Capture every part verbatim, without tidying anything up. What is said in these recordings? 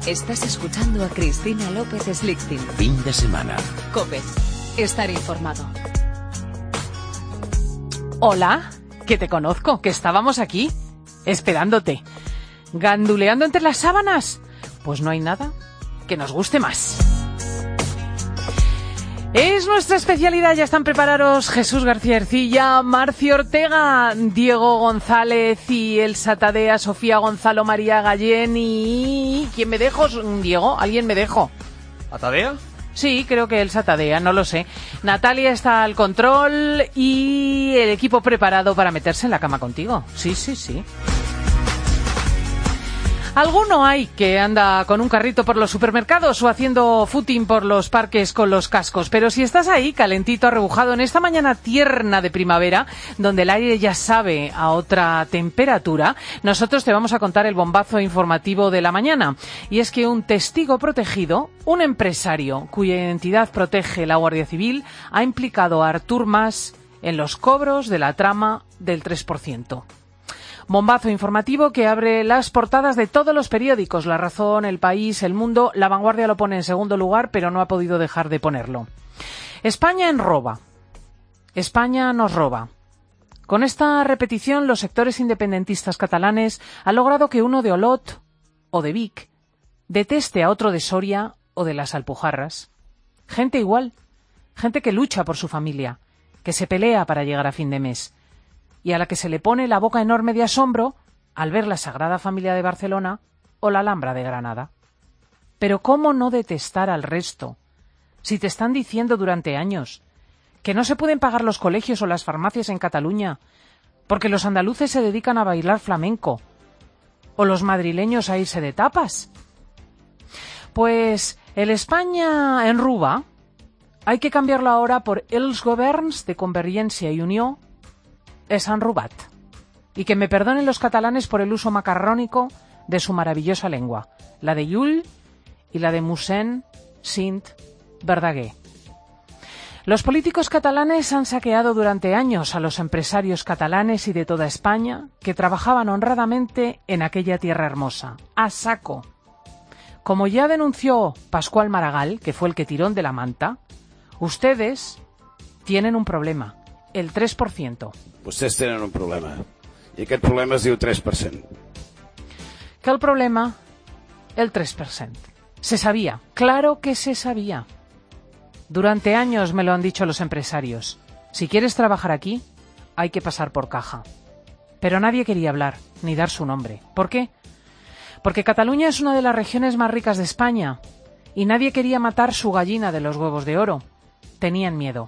Estás escuchando a Cristina López Slichting. Fin de semana. COPE. Estar informado. Hola, que te conozco, que estábamos aquí, esperándote. ¿Ganduleando entre las sábanas? Pues no hay nada que nos guste más. Es nuestra especialidad, ya están preparados Jesús García Ercilla, Marcio Ortega, Diego González y Elsa Tadea, Sofía Gonzalo, María Gallén y... ¿Quién me dejo? Diego, ¿alguien me dejo? ¿A Tadea? Sí, creo que Elsa Tadea, no lo sé. Natalia está al control y el equipo preparado para meterse en la cama contigo. Sí, sí, sí. Alguno hay que anda con un carrito por los supermercados o haciendo footing por los parques con los cascos, pero si estás ahí calentito, arrebujado en esta mañana tierna de primavera, donde el aire ya sabe a otra temperatura, nosotros te vamos a contar el bombazo informativo de la mañana. Y es que un testigo protegido, un empresario cuya identidad protege la Guardia Civil, ha implicado a Artur Mas en los cobros de la trama del tres por ciento. Bombazo informativo que abre las portadas de todos los periódicos. La Razón, El País, El Mundo. La Vanguardia lo pone en segundo lugar, pero no ha podido dejar de ponerlo. España en roba. España nos roba. Con esta repetición, los sectores independentistas catalanes han logrado que uno de Olot o de Vic deteste a otro de Soria o de las Alpujarras. Gente igual. Gente que lucha por su familia, que se pelea para llegar a fin de mes, y a la que se le pone la boca enorme de asombro al ver la Sagrada Familia de Barcelona o la Alhambra de Granada. Pero ¿cómo no detestar al resto? Si te están diciendo durante años que no se pueden pagar los colegios o las farmacias en Cataluña porque los andaluces se dedican a bailar flamenco o los madrileños a irse de tapas. Pues el España en ruba hay que cambiarlo ahora por Els governs de Convergència i Unió es han robat. Y que me perdonen los catalanes por el uso macarrónico de su maravillosa lengua, la de Llull y la de Mossèn Sint Verdaguer. Los políticos catalanes han saqueado durante años a los empresarios catalanes y de toda España que trabajaban honradamente en aquella tierra hermosa, a saco. Como ya denunció Pascual Maragall, que fue el que tiró de la manta, ustedes tienen un problema, el tres por ciento. Vostès tenen un problema, i aquest problema es diu tres per cent. ¿Qué el problema? El tres por ciento. Se sabía, claro que se sabía. Durante años me lo han dicho los empresarios. Si quieres trabajar aquí, hay que pasar por caja. Pero nadie quería hablar, ni dar su nombre. ¿Por qué? Porque Cataluña es una de las regiones más ricas de España, y nadie quería matar su gallina de los huevos de oro. Tenían miedo.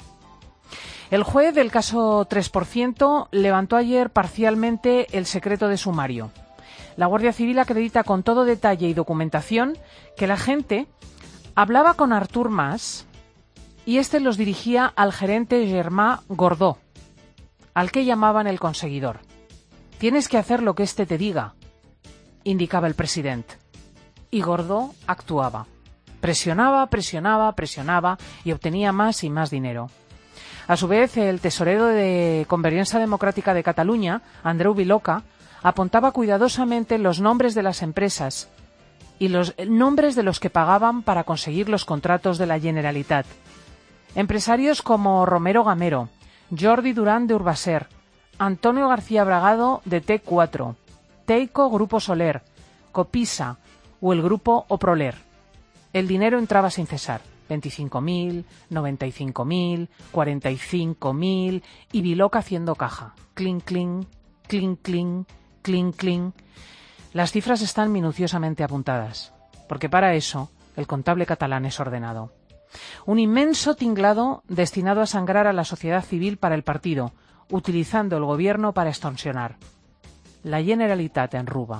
El juez del caso tres por ciento levantó ayer parcialmente el secreto de sumario. La Guardia Civil acredita con todo detalle y documentación que la gente hablaba con Artur Mas y este los dirigía al gerente Germà Gordó, al que llamaban el conseguidor. Tienes que hacer lo que éste te diga, indicaba el presidente. Y Gordó actuaba. Presionaba, presionaba, presionaba y obtenía más y más dinero. A su vez, el tesorero de Convergència Democràtica de Cataluña, Andreu Viloca, apuntaba cuidadosamente los nombres de las empresas y los nombres de los que pagaban para conseguir los contratos de la Generalitat. Empresarios como Romero Gamero, Jordi Durán de Urbaser, Antonio García Bragado de T cuatro, Teico Grupo Soler, Copisa o el Grupo Oproler. El dinero entraba sin cesar. veinticinco mil, noventa y cinco mil, cuarenta y cinco mil y Viloca haciendo caja. Clink, clink, clink, clink, clink, clink. Las cifras están minuciosamente apuntadas, porque para eso el contable catalán es ordenado. Un inmenso tinglado destinado a sangrar a la sociedad civil para el partido, utilizando el gobierno para extorsionar. La Generalitat en ruba.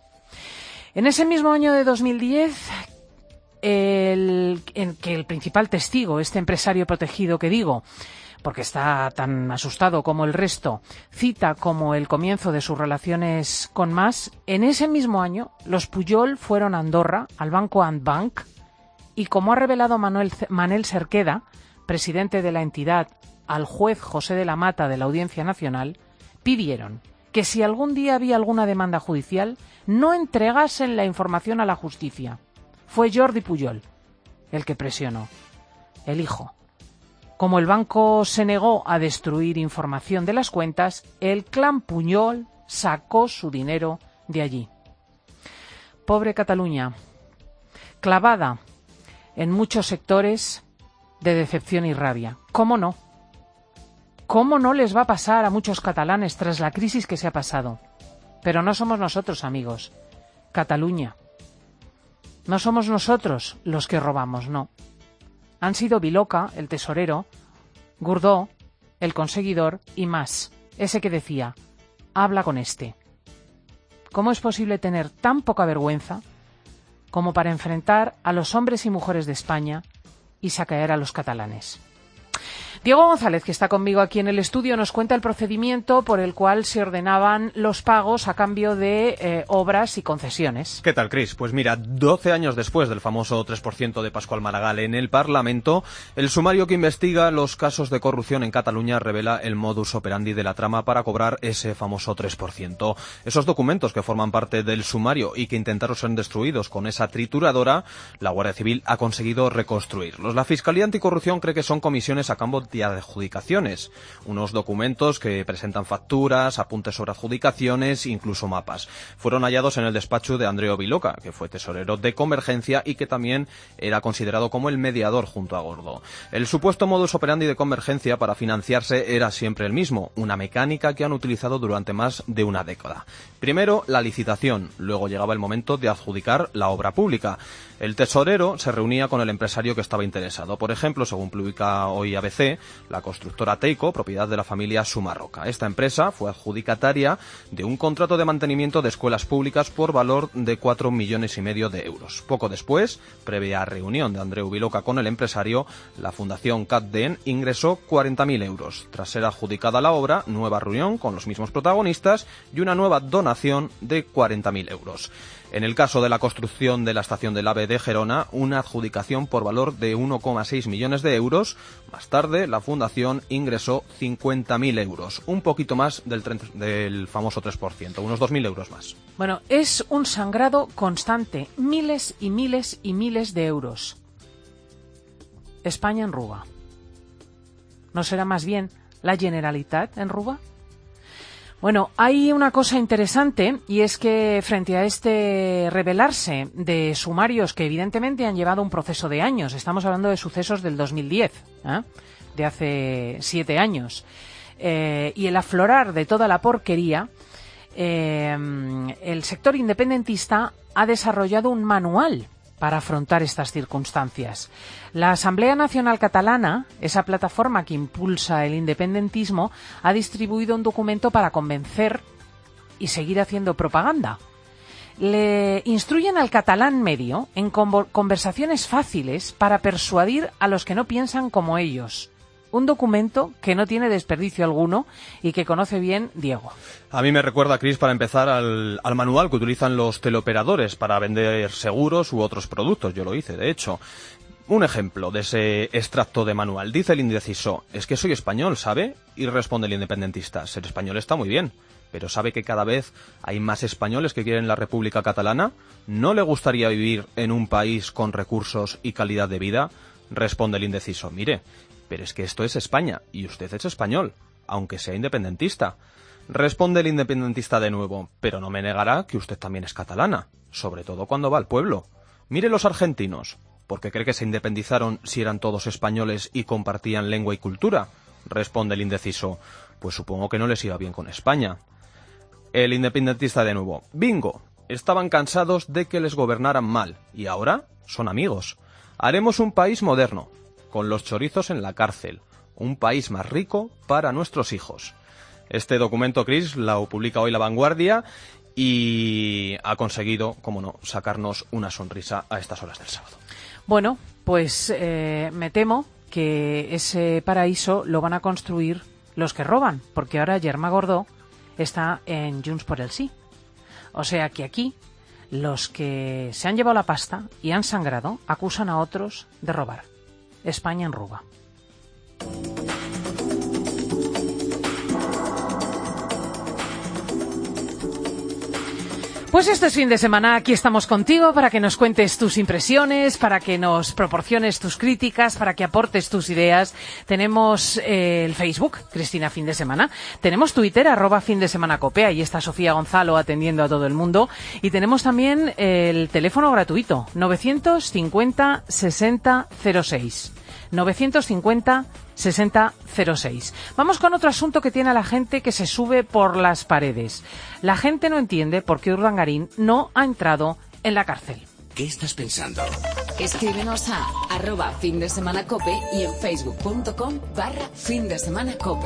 En ese mismo año de dos mil diez... El, en que el principal testigo, este empresario protegido que digo, porque está tan asustado como el resto, cita como el comienzo de sus relaciones con Mas, en ese mismo año los Pujol fueron a Andorra, al banco Andbank, y como ha revelado Manuel, Manel Cerqueda, presidente de la entidad, al juez José de la Mata de la Audiencia Nacional, pidieron que si algún día había alguna demanda judicial, no entregasen la información a la justicia. Fue Jordi Pujol el que presionó, el hijo. Como el banco se negó a destruir información de las cuentas, el clan Pujol sacó su dinero de allí. Pobre Cataluña, clavada en muchos sectores de decepción y rabia. ¿Cómo no? ¿Cómo no les va a pasar a muchos catalanes tras la crisis que se ha pasado? Pero no somos nosotros, amigos. Cataluña. No somos nosotros los que robamos, no. Han sido Viloca, el tesorero, Gurdó, el conseguidor, y más, ese que decía, habla con este. ¿Cómo es posible tener tan poca vergüenza como para enfrentar a los hombres y mujeres de España y saquear a los catalanes? Diego González, que está conmigo aquí en el estudio, nos cuenta el procedimiento por el cual se ordenaban los pagos a cambio de eh, obras y concesiones. ¿Qué tal, Cris? Pues mira, doce años después del famoso tres por ciento de Pascual Maragall en el Parlamento, el sumario que investiga los casos de corrupción en Cataluña revela el modus operandi de la trama para cobrar ese famoso tres por ciento. Esos documentos que forman parte del sumario y que intentaron ser destruidos con esa trituradora, la Guardia Civil ha conseguido reconstruirlos. La Fiscalía Anticorrupción cree que son comisiones a cambio de adjudicaciones, unos documentos que presentan facturas, apuntes sobre adjudicaciones, incluso mapas. Fueron hallados en el despacho de Andreu Viloca, que fue tesorero de Convergencia y que también era considerado como el mediador junto a Gordó. El supuesto modus operandi de Convergencia para financiarse era siempre el mismo, una mecánica que han utilizado durante más de una década. Primero la licitación, luego llegaba el momento de adjudicar la obra pública. El tesorero se reunía con el empresario que estaba interesado. Por ejemplo, según publica hoy A B C, la constructora Teico, propiedad de la familia Sumarroca. Esta empresa fue adjudicataria de un contrato de mantenimiento de escuelas públicas por valor de cuatro millones y medio de euros. Poco después, previa reunión de Andreu Viloca con el empresario, la Fundación CatDen ingresó cuarenta mil euros. Tras ser adjudicada la obra, nueva reunión con los mismos protagonistas y una nueva donación de cuarenta mil euros. En el caso de la construcción de la estación del AVE de Gerona, una adjudicación por valor de uno coma seis millones de euros. Más tarde, la Fundación ingresó cincuenta mil euros, un poquito más del, del famoso tres por ciento, unos dos mil euros más. Bueno, es un sangrado constante, miles y miles y miles de euros. España en ruga. ¿No será más bien la Generalitat en ruga? Bueno, hay una cosa interesante y es que frente a este revelarse de sumarios que evidentemente han llevado un proceso de años, estamos hablando de sucesos del dos mil diez, ¿eh? de hace siete años, eh, y el aflorar de toda la porquería, eh, el sector independentista ha desarrollado un manual para afrontar estas circunstancias. La Asamblea Nacional Catalana, esa plataforma que impulsa el independentismo, ha distribuido un documento para convencer y seguir haciendo propaganda. Le instruyen al catalán medio en conversaciones fáciles para persuadir a los que no piensan como ellos. Un documento que no tiene desperdicio alguno y que conoce bien Diego. A mí me recuerda, Cris, para empezar, al, al manual que utilizan los teleoperadores para vender seguros u otros productos. Yo lo hice, de hecho. Un ejemplo de ese extracto de manual. Dice el indeciso, es que soy español, ¿sabe? Y responde el independentista, ser español está muy bien, pero ¿sabe que cada vez hay más españoles que quieren la República Catalana? ¿No le gustaría vivir en un país con recursos y calidad de vida? Responde el indeciso, mire, pero es que esto es España y usted es español, aunque sea independentista. Responde el independentista de nuevo, pero no me negará que usted también es catalana, sobre todo cuando va al pueblo. Mire los argentinos, ¿por qué cree que se independizaron si eran todos españoles y compartían lengua y cultura? Responde el indeciso, pues supongo que no les iba bien con España. El independentista de nuevo, bingo, estaban cansados de que les gobernaran mal y ahora son amigos. Haremos un país moderno, con los chorizos en la cárcel, un país más rico para nuestros hijos. Este documento, Cris, lo publica hoy La Vanguardia y ha conseguido, como no, sacarnos una sonrisa a estas horas del sábado. Bueno, pues eh, me temo que ese paraíso lo van a construir los que roban, porque ahora Germà Gordó está en Junts por el Sí. O sea que aquí los que se han llevado la pasta y han sangrado acusan a otros de robar. España en ruga. Pues Pues este es fin de semana, aquí estamos contigo para que nos cuentes tus impresiones, para que nos proporciones tus críticas, para que aportes tus ideas. Tenemos eh, el Facebook, Cristina Fin de Semana. Tenemos Twitter, arroba Fin de Semana Cope. Ahí está Sofía Gonzalo atendiendo a todo el mundo. Y tenemos también el teléfono gratuito, novecientos cincuenta sesenta cero seis. novecientos cincuenta sesenta cero seis. Vamos con otro asunto que tiene a la gente que se sube por las paredes. La gente no entiende por qué Urdangarín no ha entrado en la cárcel. ¿Qué estás pensando? Escríbenos a arroba fin de semana cope y en facebook.com barra fin de semana cope.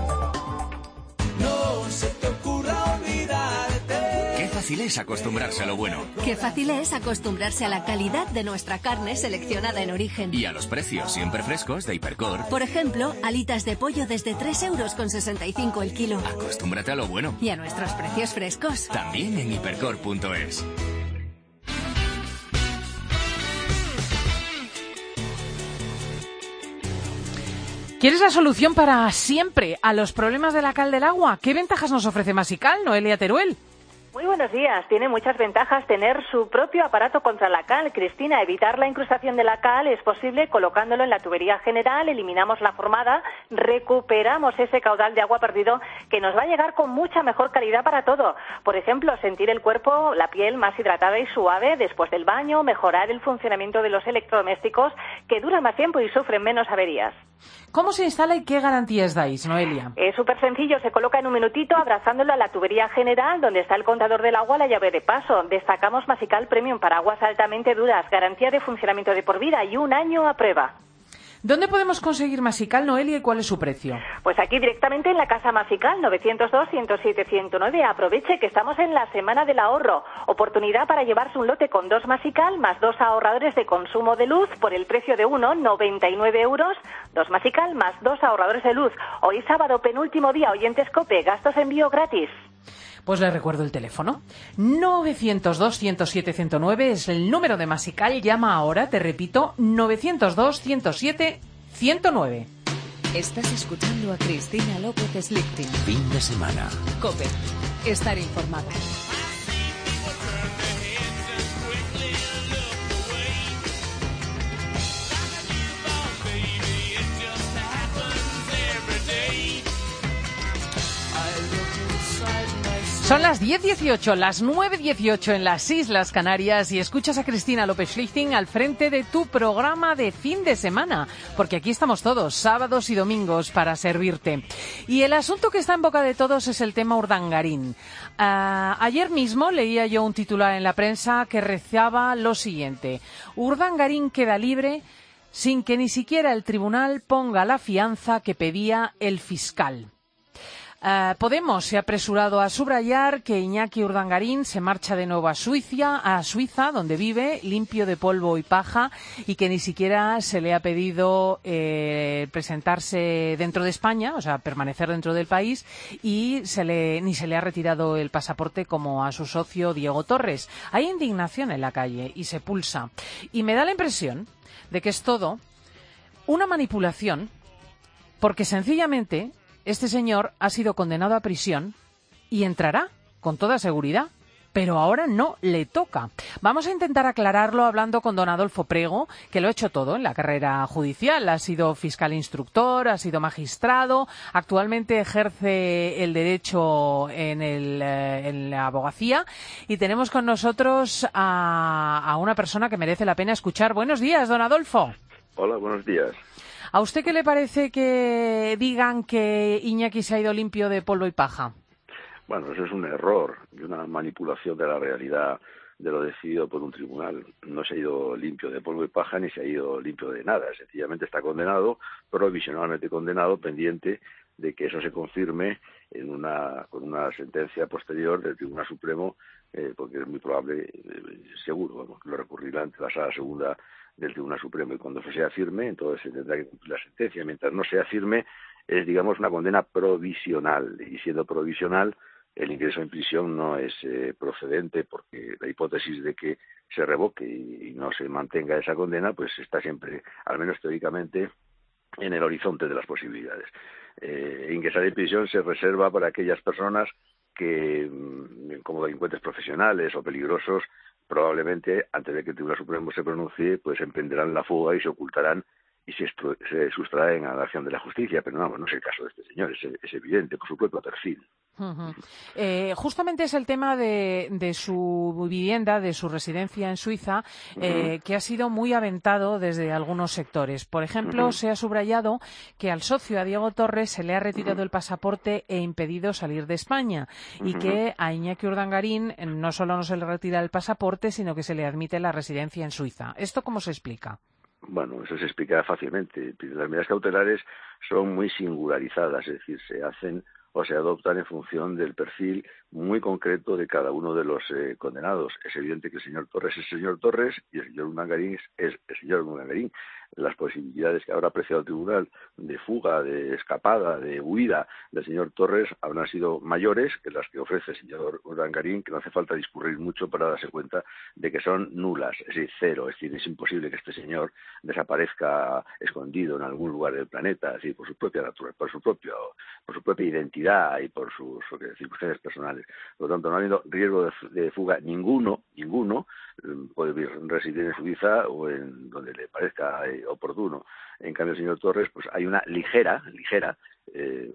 No se te ocurra olvidarte. Qué fácil es acostumbrarse a lo bueno. Qué fácil es acostumbrarse a la calidad de nuestra carne seleccionada en origen. Y a los precios siempre frescos de Hipercor. Por ejemplo, alitas de pollo desde tres euros con sesenta y cinco el kilo. Acostúmbrate a lo bueno. Y a nuestros precios frescos. También en hipercor punto es. ¿Quieres la solución para siempre a los problemas de la cal del agua? ¿Qué ventajas nos ofrece Masical, Noelia Teruel? Muy buenos días. Tiene muchas ventajas tener su propio aparato contra la cal. Cristina, evitar la incrustación de la cal es posible colocándolo en la tubería general, eliminamos la formada, recuperamos ese caudal de agua perdido que nos va a llegar con mucha mejor calidad para todo. Por ejemplo, sentir el cuerpo, la piel más hidratada y suave después del baño, mejorar el funcionamiento de los electrodomésticos que duran más tiempo y sufren menos averías. ¿Cómo se instala y qué garantías dais, Noelia? Es súper sencillo, se coloca en un minutito abrazándolo a la tubería general donde está el contador del agua, la llave de paso. Destacamos Masical Premium para aguas altamente duras, garantía de funcionamiento de por vida y un año a prueba. ¿Dónde podemos conseguir Masical, Noelia, y cuál es su precio? Pues aquí directamente en la Casa Masical, novecientos dos, ciento siete, ciento nueve. Aproveche que estamos en la Semana del Ahorro. Oportunidad para llevarse un lote con dos Masical más dos ahorradores de consumo de luz por el precio de uno, noventa y nueve euros. Dos Masical más dos ahorradores de luz. Hoy sábado, penúltimo día, oyentes Cope, gastos envío gratis. Pues les recuerdo el teléfono. novecientos dos, ciento siete, ciento nueve es el número de Masical. Llama ahora, te repito, novecientos dos, ciento siete, ciento nueve. Estás escuchando a Cristina López Slichting. Fin de semana. Cope. Estar informado. Son las diez dieciocho, las nueve dieciocho en las Islas Canarias y escuchas a Cristina López Slichting al frente de tu programa de fin de semana, porque aquí estamos todos, sábados y domingos, para servirte. Y el asunto que está en boca de todos es el tema Urdangarín. Uh, ayer mismo leía yo un titular en la prensa que rezaba lo siguiente: Urdangarín queda libre sin que ni siquiera el tribunal ponga la fianza que pedía el fiscal. Uh, Podemos se ha apresurado a subrayar que Iñaki Urdangarín se marcha de nuevo a Suiza, a Suiza, donde vive, limpio de polvo y paja, y que ni siquiera se le ha pedido eh, presentarse dentro de España, o sea, permanecer dentro del país, y se le, ni se le ha retirado el pasaporte como a su socio Diego Torres. Hay indignación en la calle y se pulsa. Y me da la impresión de que es todo una manipulación, porque sencillamente este señor ha sido condenado a prisión y entrará, con toda seguridad, pero ahora no le toca. Vamos a intentar aclararlo hablando con don Adolfo Prego, que lo ha hecho todo en la carrera judicial. Ha sido fiscal instructor, ha sido magistrado, actualmente ejerce el derecho en, el, eh, en la abogacía, y tenemos con nosotros a, a una persona que merece la pena escuchar. Buenos días, don Adolfo. Hola, buenos días. ¿A usted qué le parece que digan que Iñaki se ha ido limpio de polvo y paja? Bueno, eso es un error y una manipulación de la realidad de lo decidido por un tribunal. No se ha ido limpio de polvo y paja ni se ha ido limpio de nada. Sencillamente está condenado, provisionalmente condenado, pendiente de que eso se confirme en una con una sentencia posterior del Tribunal Supremo, eh, porque es muy probable, eh, seguro, vamos, lo recurrirá ante la Sala Segunda del Tribunal Supremo, y cuando eso sea firme, entonces se tendrá que cumplir la sentencia. Mientras no sea firme, es, digamos, una condena provisional, y siendo provisional, el ingreso en prisión no es eh, procedente, porque la hipótesis de que se revoque y, y no se mantenga esa condena, pues está siempre, al menos teóricamente, en el horizonte de las posibilidades. Eh, ingresar en prisión se reserva para aquellas personas que como delincuentes profesionales o peligrosos, probablemente antes de que el Tribunal Supremo se pronuncie, pues emprenderán la fuga y se ocultarán y se, se sustraen a la acción de la justicia, pero no, no es el caso de este señor, es, es evidente por su propio perfil. Uh-huh. Eh, justamente es el tema de, de su vivienda, de su residencia en Suiza, eh, uh-huh. que ha sido muy aventado desde algunos sectores. Por ejemplo, uh-huh. se ha subrayado que al socio, a Diego Torres, se le ha retirado uh-huh. el pasaporte e impedido salir de España uh-huh. y que a Iñaki Urdangarín no solo no se le retira el pasaporte, sino que se le admite la residencia en Suiza. ¿Esto cómo se explica? Bueno, eso se explica fácilmente. Las medidas cautelares son muy singularizadas, es decir, se hacen o se adoptan en función del perfil muy concreto de cada uno de los eh, condenados. Es evidente que el señor Torres es el señor Torres y el señor Urdangarín es, es el señor Urdangarín. Las posibilidades que habrá apreciado el tribunal de fuga, de escapada, de huida del señor Torres habrán sido mayores que las que ofrece el señor Urdangarín, que no hace falta discurrir mucho para darse cuenta de que son nulas, es decir, cero. Es decir, es imposible que este señor desaparezca escondido en algún lugar del planeta, es decir, por su propia naturaleza, por su propio, por su propia identidad y por sus circunstancias personales. Por lo tanto, no habiendo riesgo de, de fuga ninguno, ninguno, puede residir en Suiza o en donde le parezca eh, oportuno. En cambio, el señor Torres, pues hay una ligera, ligera eh,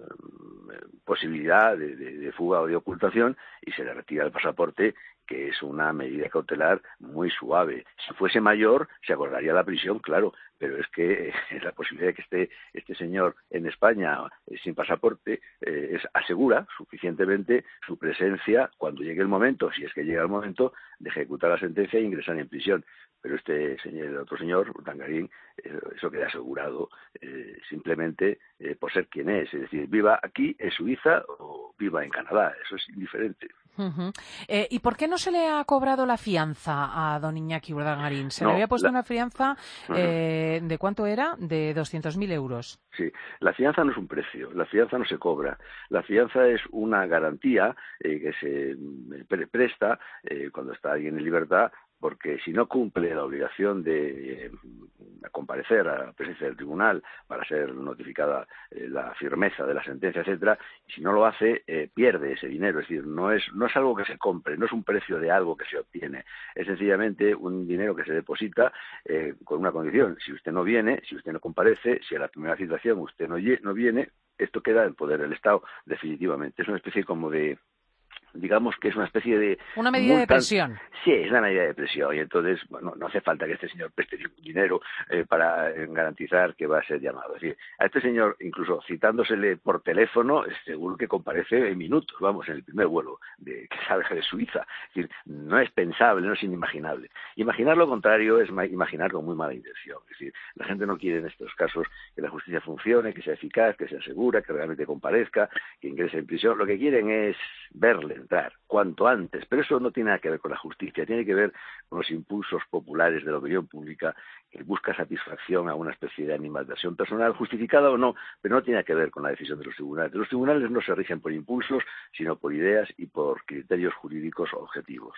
posibilidad de, de, de fuga o de ocultación y se le retira el pasaporte, que es una medida cautelar muy suave. Si fuese mayor, se acordaría la prisión, claro, pero es que eh, la posibilidad de que esté este señor en España eh, sin pasaporte eh, es, asegura suficientemente su presencia cuando llegue el momento, si es que llega el momento, de ejecutar la sentencia e ingresar en prisión. Pero este señor, el otro señor, Urdangarín, eh, eso queda asegurado eh, simplemente eh, por ser quien es. Es decir, viva aquí en Suiza o viva en Canadá, eso es indiferente. Uh-huh. Eh, ¿Y por qué no se le ha cobrado la fianza a don Iñaki Urdangarín? Se no, le había puesto la... una fianza, eh, uh-huh. ¿de cuánto era? De doscientos mil euros. Sí, la fianza no es un precio, la fianza no se cobra. La fianza es una garantía eh, que se pre- presta eh, cuando está alguien en libertad, porque si no cumple la obligación de eh, comparecer a la presencia del tribunal para ser notificada eh, la firmeza de la sentencia, etcétera, y si no lo hace, eh, pierde ese dinero. Es decir, no es, no es algo que se compre, no es un precio de algo que se obtiene, es sencillamente un dinero que se deposita eh, con una condición. Si usted no viene, si usted no comparece, si a la primera citación usted no, no viene, esto queda en poder del Estado definitivamente. Es una especie como de... digamos que es una especie de... Una medida multa... de presión. Sí, es una medida de presión y entonces bueno, no hace falta que este señor preste dinero eh, para eh, garantizar que va a ser llamado. Es decir, a este señor, incluso citándosele por teléfono, es seguro que comparece en minutos, vamos, en el primer vuelo de, que salga de Suiza. Es decir, no es pensable, no es inimaginable. Imaginar lo contrario es ma- imaginar con muy mala intención. Es decir, la gente no quiere en estos casos que la justicia funcione, que sea eficaz, que sea segura, que realmente comparezca, que ingrese en prisión. Lo que quieren es verle entrar cuanto antes, pero eso no tiene nada que ver con la justicia, tiene que ver con los impulsos populares de la opinión pública que busca satisfacción a una especie de animadversión personal, justificada o no, pero no tiene que ver con la decisión de los tribunales. Los tribunales no se rigen por impulsos, sino por ideas y por criterios jurídicos objetivos.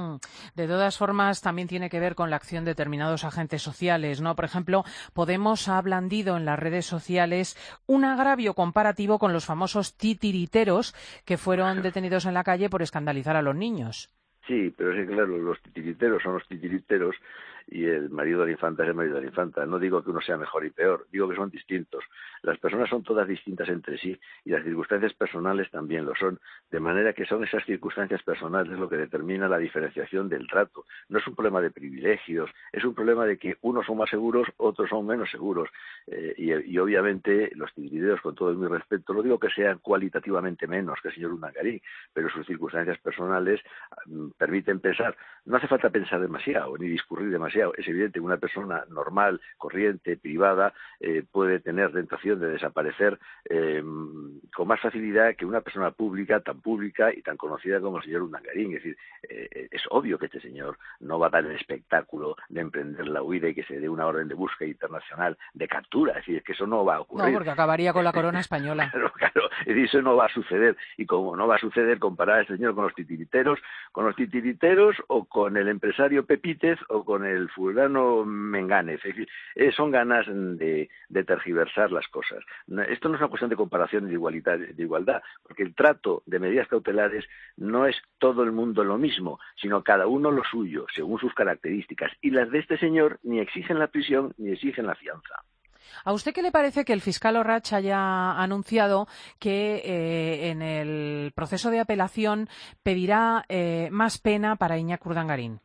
De todas formas, también tiene que ver con la acción de determinados agentes sociales, ¿no? Por ejemplo, Podemos ha blandido en las redes sociales un agravio comparativo con los famosos titiriteros que fueron detenidos en la calle por escandalizar a los niños. Sí, pero es que claro, los titiriteros son los titiriteros y el marido de la infanta es el marido de la infanta. No digo que uno sea mejor y peor, digo que son distintos. Las personas son todas distintas entre sí y las circunstancias personales también lo son, de manera que son esas circunstancias personales lo que determina la diferenciación del trato. No es un problema de privilegios, es un problema de que unos son más seguros, otros son menos seguros. Eh, y, y obviamente los titiriteros, con todo mi respeto, no digo que sean cualitativamente menos que el señor Urdangarín, pero sus circunstancias personales um, permiten pensar. No hace falta pensar demasiado ni discurrir demasiado. Es evidente que una persona normal, corriente, privada, eh, puede tener tentación de desaparecer eh, con más facilidad que una persona pública, tan pública y tan conocida como el señor Urdangarín. Es decir, eh, es obvio que este señor no va a dar el espectáculo de emprender la huida y que se dé una orden de búsqueda internacional de captura. Es decir, que eso no va a ocurrir. No, porque acabaría con la corona española. Claro, claro. Es decir, eso no va a suceder. Y como no va a suceder, comparar a este señor con los titiriteros, con los titiriteros o con el empresario Pepítez o con el fulano Mengánez. Es decir, eh, son ganas de, de tergiversar las cosas. Esto no es una cuestión de comparación igualitaria, de igualdad, porque el trato de medidas cautelares no es todo el mundo lo mismo, sino cada uno lo suyo, según sus características, y las de este señor ni exigen la prisión ni exigen la fianza. ¿A usted qué le parece que el fiscal Orrach haya anunciado que eh, en el proceso de apelación pedirá eh, más pena para Iñaki Urdangarín?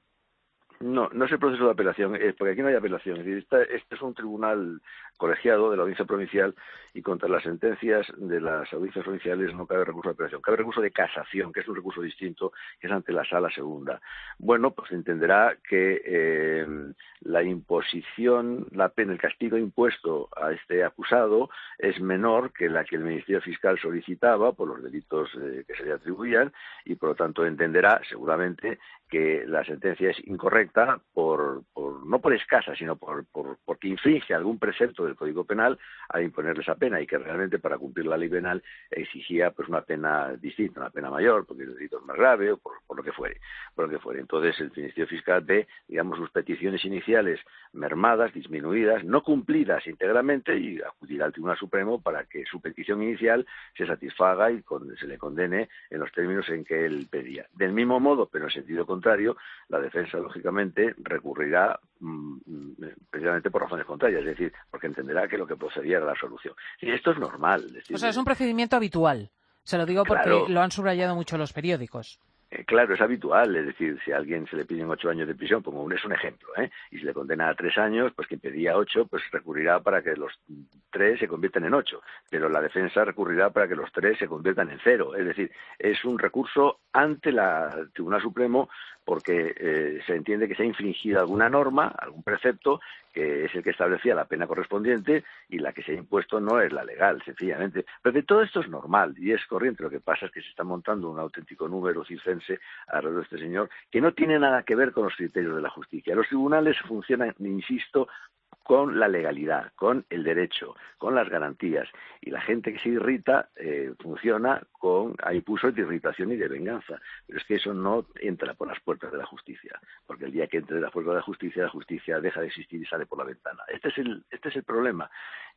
No, no es el proceso de apelación, es porque aquí no hay apelación. Es decir, esta, este es un tribunal colegiado de la audiencia provincial y contra las sentencias de las audiencias provinciales no cabe recurso de apelación, cabe recurso de casación, que es un recurso distinto, que es ante la sala segunda. Bueno, pues entenderá que eh, la imposición, la pena, el castigo impuesto a este acusado es menor que la que el Ministerio Fiscal solicitaba por los delitos eh, que se le atribuían y, por lo tanto, entenderá seguramente que la sentencia es incorrecta por, por no por escasa, sino por, por porque infringe algún precepto del Código Penal al imponerle esa pena y que realmente para cumplir la ley penal exigía pues una pena distinta, una pena mayor, porque el delito es más grave o por, por lo que fuere, por lo que fuere. Entonces el Ministerio Fiscal ve, digamos, sus peticiones iniciales mermadas, disminuidas, no cumplidas íntegramente y acudirá al Tribunal Supremo para que su petición inicial se satisfaga y con, se le condene en los términos en que él pedía. Del mismo modo, pero en sentido contrario, la defensa lógicamente recurrirá mmm, precisamente por razones contrarias, es decir, porque entenderá que lo que procedía era la solución. Y esto es normal. Es decir, o sea, es un procedimiento habitual. Se lo digo porque claro, lo han subrayado mucho los periódicos. Eh, claro, es habitual, es decir, si a alguien se le piden ocho años de prisión, como un, es un ejemplo, ¿eh? y se le condena a tres años, pues quien pedía ocho, pues recurrirá para que los tres se conviertan en ocho, pero la defensa recurrirá para que los tres se conviertan en cero, es decir, es un recurso ante el Tribunal Supremo porque eh, se entiende que se ha infringido alguna norma, algún precepto, que es el que establecía la pena correspondiente y la que se ha impuesto no es la legal, sencillamente. Pero de todo esto es normal y es corriente. Lo que pasa es que se está montando un auténtico número circense alrededor de este señor que no tiene nada que ver con los criterios de la justicia. Los tribunales funcionan, insisto, con la legalidad, con el derecho, con las garantías. Y la gente que se irrita eh, funciona con hay impulsos de irritación y de venganza. Pero es que eso no entra por las puertas de la justicia, porque el día que entre las puertas de la justicia, la justicia deja de existir y sale por la ventana. Este es el, este es el problema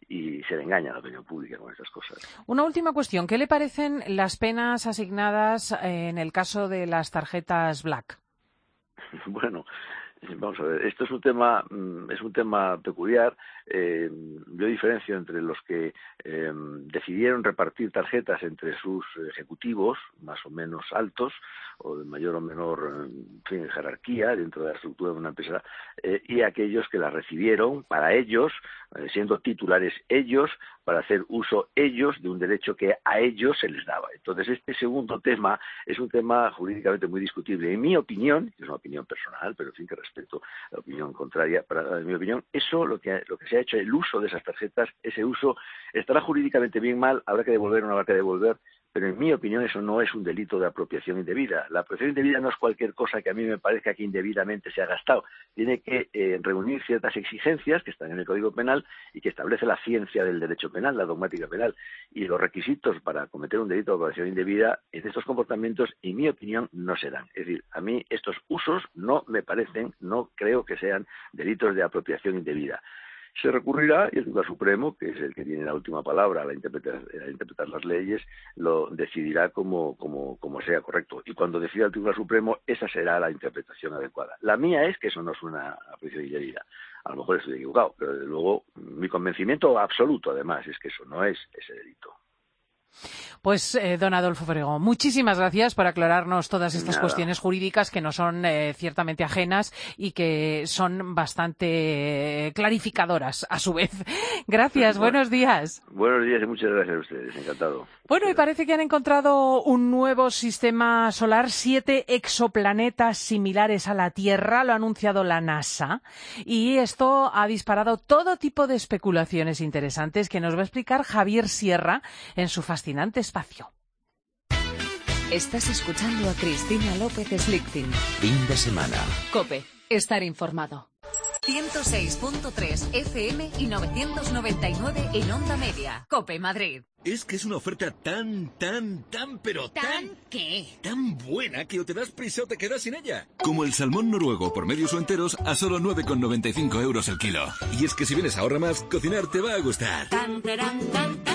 y se le engaña a la opinión pública con estas cosas. Una última cuestión. ¿Qué le parecen las penas asignadas en el caso de las tarjetas Black? Bueno, vamos a ver, esto es un tema es un tema peculiar. Eh, yo diferencio entre los que eh, decidieron repartir tarjetas entre sus ejecutivos más o menos altos o de mayor o menor en fin, jerarquía dentro de la estructura de una empresa eh, y aquellos que las recibieron para ellos, eh, siendo titulares ellos, para hacer uso ellos de un derecho que a ellos se les daba. Entonces este segundo tema es un tema jurídicamente muy discutible. En mi opinión, que es una opinión personal, pero en fin que respeto la opinión contraria, para en mi opinión, eso lo que lo que se ha hecho, el uso de esas tarjetas, ese uso estará jurídicamente bien mal, habrá que devolver o no habrá que devolver, pero en mi opinión eso no es un delito de apropiación indebida. La apropiación indebida no es cualquier cosa que a mí me parezca que indebidamente se ha gastado. Tiene que eh, reunir ciertas exigencias que están en el Código Penal y que establece la ciencia del derecho penal, la dogmática penal. Y los requisitos para cometer un delito de apropiación indebida en estos comportamientos, en mi opinión, no se dan. Es decir, a mí estos usos no me parecen, no creo que sean delitos de apropiación indebida. Se recurrirá y el Tribunal Supremo, que es el que tiene la última palabra al interpretar, al interpretar las leyes, lo decidirá como, como, como sea correcto. Y cuando decida el Tribunal Supremo, esa será la interpretación adecuada. La mía es que eso no es una aprecio indebida. A lo mejor estoy equivocado, pero desde luego mi convencimiento absoluto, además, es que eso no es ese delito. Pues, eh, don Adolfo Obregón, muchísimas gracias por aclararnos todas estas Nada. cuestiones jurídicas que nos son eh, ciertamente ajenas y que son bastante eh, clarificadoras a su vez. Gracias, bueno, buenos días. Buenos días y muchas gracias a ustedes, encantado. Bueno, y parece que han encontrado un nuevo sistema solar, siete exoplanetas similares a la Tierra, lo ha anunciado la NASA, y esto ha disparado todo tipo de especulaciones interesantes que nos va a explicar Javier Sierra en su fascinante espacio. Estás escuchando a Cristina López Slichting. Fin de semana. COPE. Estar informado. ciento seis punto tres F M y novecientos noventa y nueve en Onda Media. COPE Madrid. Es que es una oferta tan, tan, tan, pero tan... ¿Tan qué? Tan buena que o te das prisa o te quedas sin ella. Como el salmón noruego por medios o enteros a solo nueve con noventa y cinco euros el kilo. Y es que si vienes a Ahorra Más, cocinar te va a gustar. Tan, taran, tan, tan.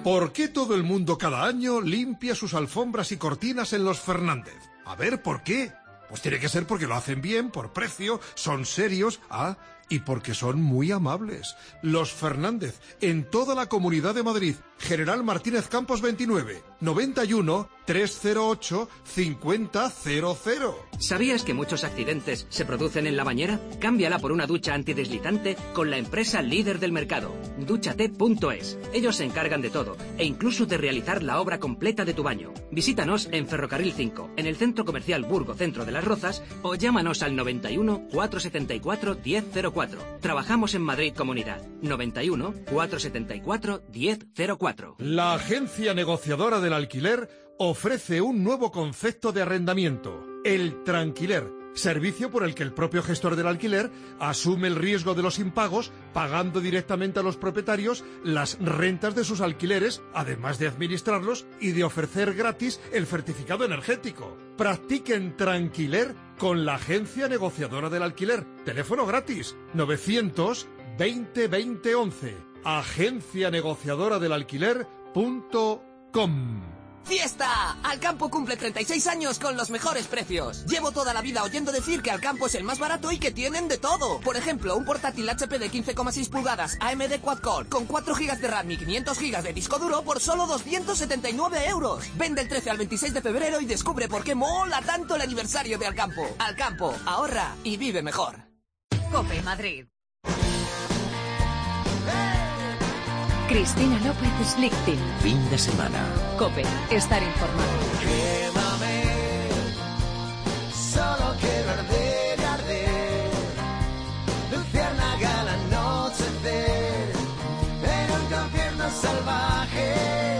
¿Por qué todo el mundo cada año limpia sus alfombras y cortinas en los Fernández? A ver, ¿por qué? Pues tiene que ser porque lo hacen bien, por precio, son serios, ah, y porque son muy amables. Los Fernández, en toda la Comunidad de Madrid. General Martínez Campos veintinueve, noventa y uno, trescientos ocho, cincuenta cero cero. ¿Sabías que muchos accidentes se producen en la bañera? Cámbiala por una ducha antideslizante con la empresa líder del mercado, dúchate punto es. Ellos se encargan de todo e incluso de realizar la obra completa de tu baño. Visítanos en Ferrocarril cinco, en el Centro Comercial Burgo Centro de las Rozas, o llámanos al noventa y uno, cuatrocientos setenta y cuatro, diez cero cuatro. Trabajamos en Madrid Comunidad. noventa y uno, cuatrocientos setenta y cuatro, diez cero cuatro. La agencia negociadora del alquiler ofrece un nuevo concepto de arrendamiento, el tranquiler, servicio por el que el propio gestor del alquiler asume el riesgo de los impagos, pagando directamente a los propietarios las rentas de sus alquileres, además de administrarlos y de ofrecer gratis el certificado energético. Practiquen tranquiler con la agencia negociadora del alquiler. Teléfono gratis, novecientos veinte veinte once. agencia negociadora del alquiler punto com. ¡Fiesta! Alcampo cumple treinta y seis años con los mejores precios. Llevo toda la vida oyendo decir que Alcampo es el más barato y que tienen de todo. Por ejemplo, un portátil H P de quince coma seis pulgadas A M D Quad-Core con cuatro gigas de RAM y quinientos gigas de disco duro por solo doscientos setenta y nueve euros. Vende el trece al veintiséis de febrero y descubre por qué mola tanto el aniversario de Alcampo. Alcampo, ahorra y vive mejor. COPE Madrid. Cristina López Lichting. Fin de semana. COPE. Estar informado. Quémame, solo quiero arder, arder. Luciérnaga al anochecer, en un infierno salvaje.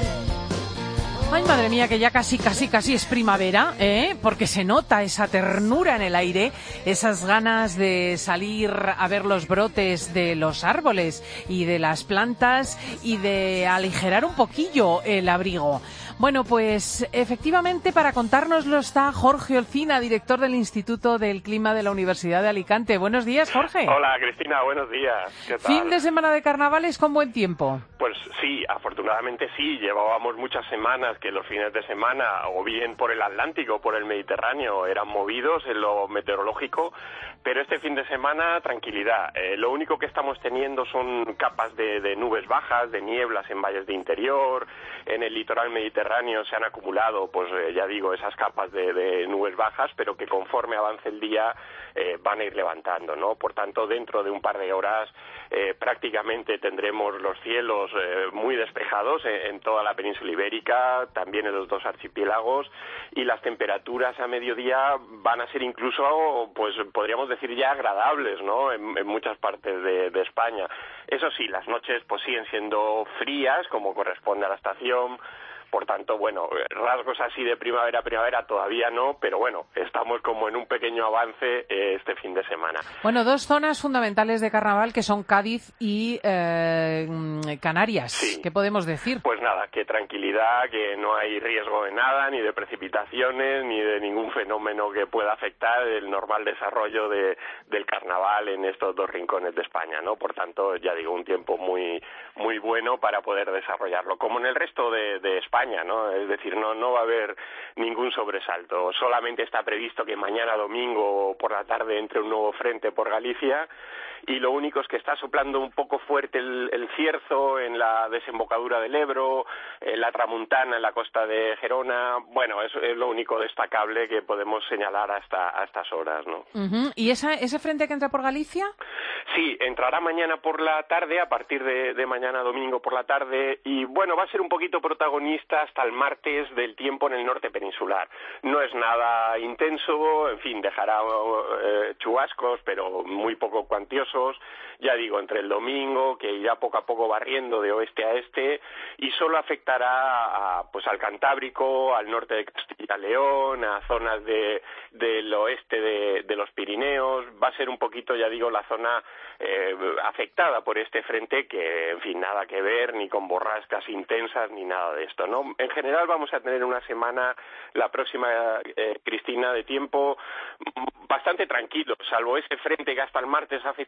Ay, madre mía, que ya casi, casi, casi es primavera, ¿eh? Porque se nota esa ternura en el aire, esas ganas de salir a ver los brotes de los árboles y de las plantas y de aligerar un poquillo el abrigo. Bueno, pues efectivamente para contárnoslo está Jorge Olcina, director del Instituto del Clima de la Universidad de Alicante. Buenos días, Jorge. Hola, Cristina, buenos días. ¿Qué tal? Fin de semana de carnavales con buen tiempo. Pues sí, afortunadamente sí. Llevábamos muchas semanas que los fines de semana, o bien por el Atlántico o por el Mediterráneo, eran movidos en lo meteorológico, pero este fin de semana, tranquilidad. Eh, lo único que estamos teniendo son capas de, de nubes bajas, de nieblas en valles de interior, en el litoral mediterráneo se han acumulado, pues eh, ya digo, esas capas de, de nubes bajas, pero que conforme avance el día eh, van a ir levantando, ¿no? Por tanto, dentro de un par de horas eh, prácticamente tendremos los cielos eh, muy despejados en, en toda la península ibérica, también en los dos archipiélagos, y las temperaturas a mediodía van a ser incluso, pues podríamos decir ya agradables, ¿no? En, en muchas partes de, de España. Eso sí, las noches pues siguen siendo frías, como corresponde a la estación. Por tanto, bueno, rasgos así de primavera, primavera todavía no, pero bueno, estamos como en un pequeño avance eh, este fin de semana. Bueno, dos zonas fundamentales de carnaval que son Cádiz y eh, Canarias. Sí. ¿Qué podemos decir? Pues nada, que tranquilidad, que no hay riesgo de nada, ni de precipitaciones, ni de ningún fenómeno que pueda afectar el normal desarrollo de, del carnaval en estos dos rincones de España, ¿no? Por tanto, ya digo, un tiempo muy, muy bueno para poder desarrollarlo, como en el resto de, de España. ¿no? Es decir, no, no va a haber ningún sobresalto. Solamente está previsto que mañana domingo por la tarde entre un nuevo frente por Galicia, y lo único es que está soplando un poco fuerte el, el cierzo en la desembocadura del Ebro, en la Tramuntana, en la costa de Gerona. Bueno, eso es lo único destacable que podemos señalar hasta a estas horas, ¿no? Uh-huh. ¿Y esa, ese frente que entra por Galicia? Sí, entrará mañana por la tarde, a partir de, de mañana domingo por la tarde, y bueno, va a ser un poquito protagonista hasta el martes del tiempo en el norte peninsular. No es nada intenso, en fin, dejará eh, chubascos, pero muy poco cuantiosos. Ya digo, entre el domingo, que irá poco a poco barriendo de oeste a este, y solo afectará a, pues al Cantábrico, al norte de Castilla y León, a zonas de, del oeste de, de los Pirineos. Va a ser un poquito, ya digo, la zona eh, afectada por este frente, que, en fin, nada que ver, ni con borrascas intensas, ni nada de esto, ¿no? En general vamos a tener una semana, la próxima, eh, Cristina, de tiempo bastante tranquilo, salvo ese frente que hasta el martes afecta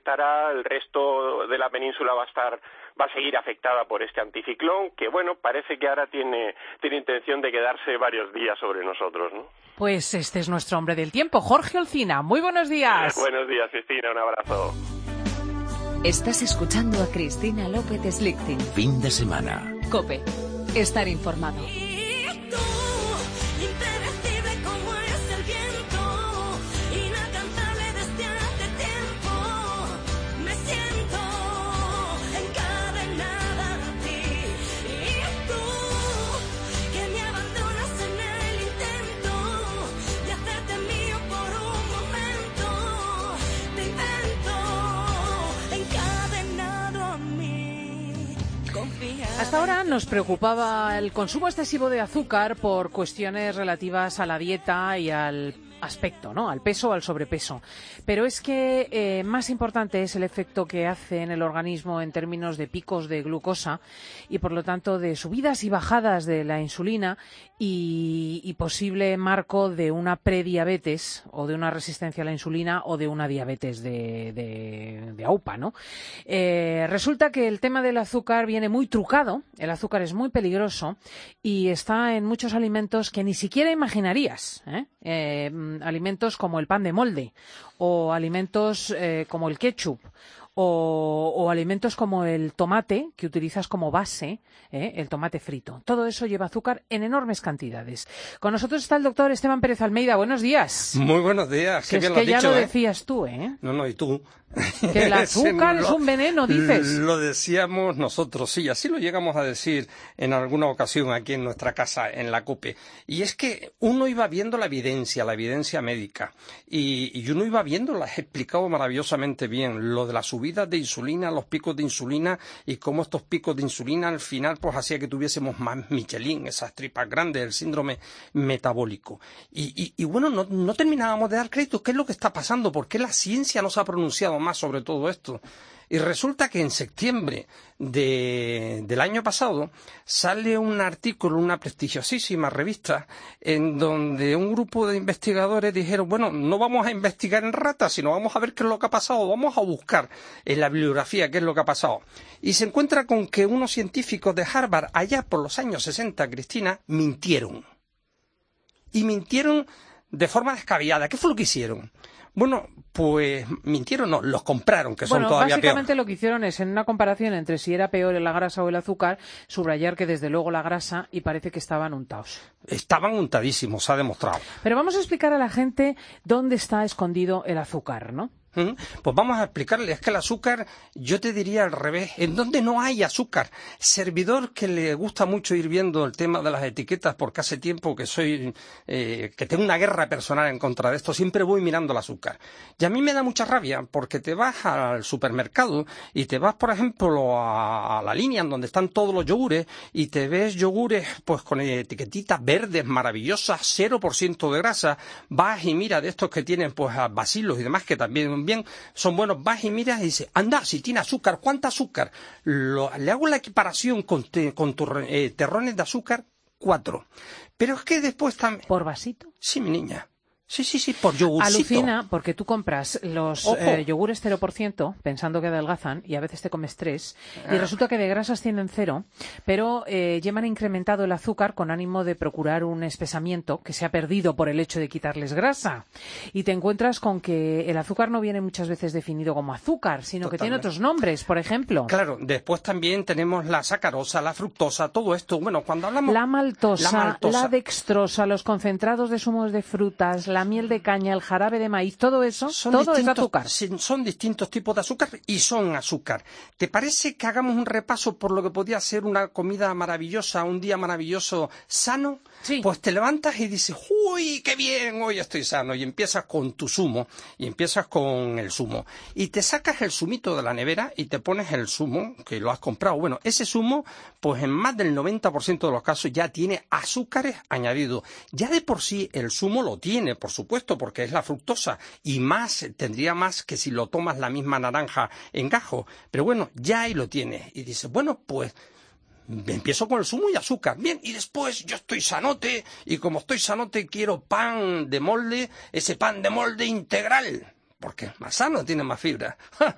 afectará, el resto de la península va a estar, va a seguir afectada por este anticiclón, que bueno, parece que ahora tiene, tiene intención de quedarse varios días sobre nosotros, ¿no? Pues este es nuestro hombre del tiempo, Jorge Olcina. Muy buenos días. Buenos días, Cristina, un abrazo. Estás escuchando a Cristina López Slichting. Fin de semana. COPE. Estar informado. Hasta ahora nos preocupaba el consumo excesivo de azúcar por cuestiones relativas a la dieta y al aspecto, ¿no? Al peso o al sobrepeso. Pero es que eh, más importante es el efecto que hace en el organismo en términos de picos de glucosa y, por lo tanto, de subidas y bajadas de la insulina y, y posible marco de una prediabetes o de una resistencia a la insulina o de una diabetes de, de, de A U P A, ¿no? Eh, resulta que el tema del azúcar viene muy trucado, el azúcar es muy peligroso y está en muchos alimentos que ni siquiera imaginarías, ¿eh? Eh, alimentos como el pan de molde o alimentos eh, como el ketchup o, o alimentos como el tomate que utilizas como base, ¿eh? El tomate frito. Todo eso lleva azúcar en enormes cantidades. Con nosotros está el doctor Esteban Pérez Almeida. Buenos días. Muy buenos días. Que Qué es bien que lo has ya dicho, lo ¿eh? decías tú, ¿eh? No, no, y tú. Que el azúcar es un veneno, dices. Lo decíamos nosotros, sí, así lo llegamos a decir en alguna ocasión aquí en nuestra casa, en la COPE. Y es que uno iba viendo la evidencia, la evidencia médica, y, y uno iba viendo, lo has explicado maravillosamente bien, lo de las subidas de insulina, los picos de insulina, y cómo estos picos de insulina al final pues hacía que tuviésemos más Michelin, esas tripas grandes, el síndrome metabólico. Y, y, y bueno, no, no terminábamos de dar crédito. ¿Qué es lo que está pasando? ¿Por qué la ciencia no se ha pronunciado más sobre todo esto? Y resulta que en septiembre de, del año pasado sale un artículo en una prestigiosísima revista en donde un grupo de investigadores dijeron, bueno, no vamos a investigar en ratas, sino vamos a ver qué es lo que ha pasado, vamos a buscar en la bibliografía qué es lo que ha pasado. Y se encuentra con que unos científicos de Harvard, allá por los años sesenta, Cristina, mintieron. Y mintieron de forma descabellada. ¿Qué fue lo que hicieron? Bueno, pues mintieron, no, los compraron, que son bueno, todavía peor. Básicamente lo que hicieron es, en una comparación entre si era peor la grasa o el azúcar, subrayar que desde luego la grasa, y parece que estaban untados. Estaban untadísimos, se ha demostrado. Pero vamos a explicar a la gente dónde está escondido el azúcar, ¿no? Pues vamos a explicarle, es que el azúcar, yo te diría al revés, en donde no hay azúcar. Servidor que le gusta mucho ir viendo el tema de las etiquetas, porque hace tiempo que soy, eh, que tengo una guerra personal en contra de esto, siempre voy mirando el azúcar. Y a mí me da mucha rabia, porque te vas al supermercado y te vas, por ejemplo, a, a la línea en donde están todos los yogures y te ves yogures pues con etiquetitas verdes maravillosas, cero por ciento de grasa, vas y mira de estos que tienen pues bacilos y demás que también bien, son buenos, vas y miras y dices, anda, si tiene azúcar, ¿cuánto azúcar? Lo, le hago la equiparación con, te, con tus eh, terrones de azúcar, cuatro. Pero es que después también... ¿Por vasito? Sí, mi niña. Sí, sí, sí, por yogurcito. Alucina, porque tú compras los eh, yogures cero por ciento pensando que adelgazan y a veces te comes tres y resulta que de grasas tienen cero, pero eh, llevan incrementado el azúcar con ánimo de procurar un espesamiento que se ha perdido por el hecho de quitarles grasa. Y te encuentras con que el azúcar no viene muchas veces definido como azúcar, sino Totalmente. que tiene otros nombres, por ejemplo. Claro, después también tenemos la sacarosa, la fructosa, todo esto. Bueno, cuando hablamos... La maltosa, la, maltosa. la dextrosa, los concentrados de zumos de frutas, la miel de caña, el jarabe de maíz, todo eso, son todo es azúcar. Son distintos tipos de azúcar y son azúcar. ¿Te parece que hagamos un repaso por lo que podía ser una comida maravillosa, un día maravilloso, sano? Sí. Pues te levantas y dices, uy, qué bien, hoy estoy sano. Y empiezas con tu zumo, y empiezas con el zumo. Y te sacas el zumito de la nevera y te pones el zumo, que lo has comprado. Bueno, ese zumo, pues en más del noventa por ciento de los casos ya tiene azúcares añadidos. Ya de por sí el zumo lo tiene, por supuesto, porque es la fructosa. Y más, tendría más que si lo tomas la misma naranja en gajo. Pero bueno, ya ahí lo tienes. Y dices, bueno, pues... empiezo con el zumo y azúcar. Bien, y después yo estoy sanote, y como estoy sanote quiero pan de molde, ese pan de molde integral. porque es más sano, tiene más fibra.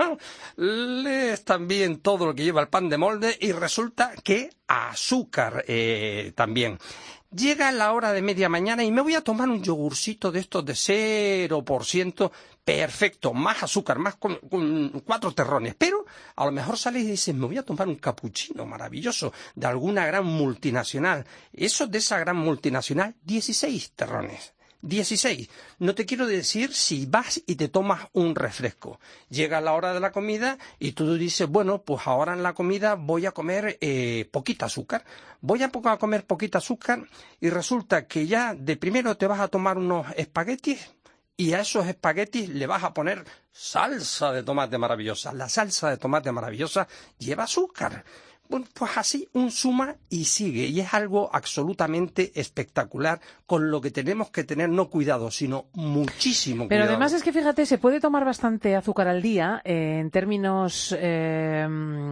Lees también todo lo que lleva el pan de molde y resulta que azúcar eh, también. Llega la hora de media mañana y me voy a tomar un yogurcito de estos de cero por ciento, perfecto, más azúcar, más con, con cuatro terrones, pero a lo mejor sales y dices, me voy a tomar un capuchino maravilloso de alguna gran multinacional. Eso de esa gran multinacional, dieciséis terrones. dieciséis. No te quiero decir si vas y te tomas un refresco. Llega la hora de la comida y tú dices, bueno, pues ahora en la comida voy a comer eh, poquita azúcar. Voy a, po- a comer poquita azúcar y resulta que ya de primero te vas a tomar unos espaguetis y a esos espaguetis le vas a poner salsa de tomate maravillosa. La salsa de tomate maravillosa lleva azúcar. Bueno, pues así un suma y sigue, y es algo absolutamente espectacular, con lo que tenemos que tener no cuidado, sino muchísimo Pero cuidado. además es que, fíjate, se puede tomar bastante azúcar al día. Eh, en términos eh,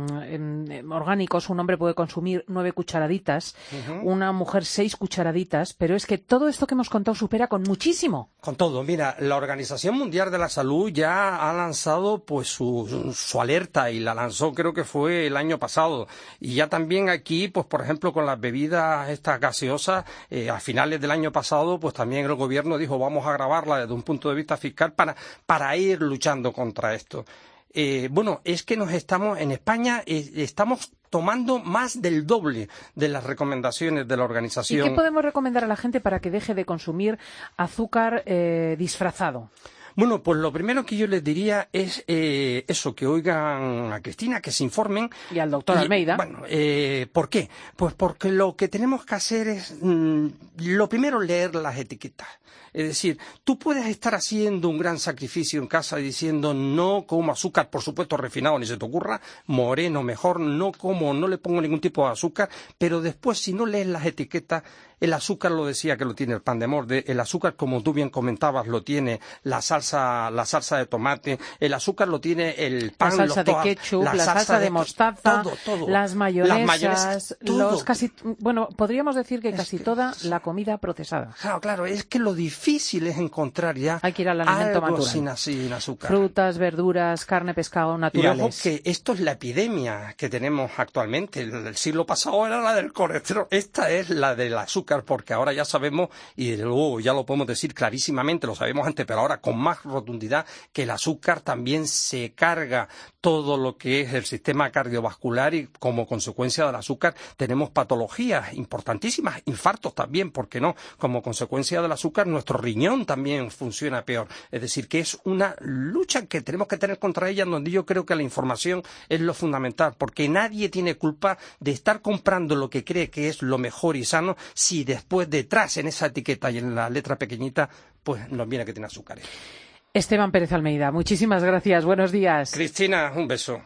en, en orgánicos, un hombre puede consumir nueve cucharaditas, Ujú. una mujer seis cucharaditas, pero es que todo esto que hemos contado supera con muchísimo. Con todo, mira, la Organización Mundial de la Salud ya ha lanzado pues su, su alerta, y la lanzó creo que fue el año pasado. Y ya también aquí, pues por ejemplo, con las bebidas estas gaseosas, eh, a finales del año pasado, pues también el gobierno dijo vamos a grabarla desde un punto de vista fiscal para, para ir luchando contra esto. Eh, bueno, es que nos estamos, en España, eh, estamos tomando más del doble de las recomendaciones de la ¿Y organización. qué podemos recomendar a la gente para que deje de consumir azúcar eh, disfrazado? Bueno, pues lo primero que yo les diría es eh, eso, que oigan a Cristina, que se informen. Y al doctor Almeida. Bueno, eh, ¿por qué? Pues porque lo que tenemos que hacer es, mm, lo primero, leer las etiquetas. Es decir, tú puedes estar haciendo un gran sacrificio en casa diciendo no como azúcar, por supuesto refinado, ni se te ocurra, moreno mejor, no como, no le pongo ningún tipo de azúcar, pero después si no lees las etiquetas, el azúcar lo decía que lo tiene el pan de molde, el azúcar, como tú bien comentabas, lo tiene la salsa, la salsa de tomate, el azúcar lo tiene el pan, La salsa los de toa- ketchup, la, salsa salsa de, to- mostaza, todo, todo. las mayonesas, Las mayonesas, todo. los casi, bueno, podríamos decir que casi toda la comida procesada. Claro, claro, es que lo difícil es encontrar ya Hay que ir al alimento algo natural. sin, sin azúcar. Frutas, verduras, carne, pescado Y ojo naturales. que esto es la epidemia que tenemos actualmente. El del siglo pasado era la del colesterol. Esta es la del azúcar, porque ahora ya sabemos, y luego ya lo podemos decir clarísimamente, lo sabemos antes, pero ahora con más rotundidad, que el azúcar también se carga todo lo que es el sistema cardiovascular, y como consecuencia del azúcar tenemos patologías importantísimas, infartos también, ¿por qué no? Como consecuencia del azúcar nuestro riñón también funciona peor. Es decir, que es una lucha que tenemos que tener contra ella, donde yo creo que la información es lo fundamental, porque nadie tiene culpa de estar comprando lo que cree que es lo mejor y sano, si después detrás en esa etiqueta y en la letra pequeñita pues nos viene que tiene azúcares. Esteban Pérez Almeida, muchísimas gracias. Buenos días. Cristina, un beso.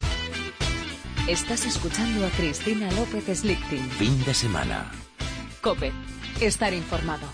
Estás escuchando a Cristina López Slichting. Fin de semana. COPE. Estar informado.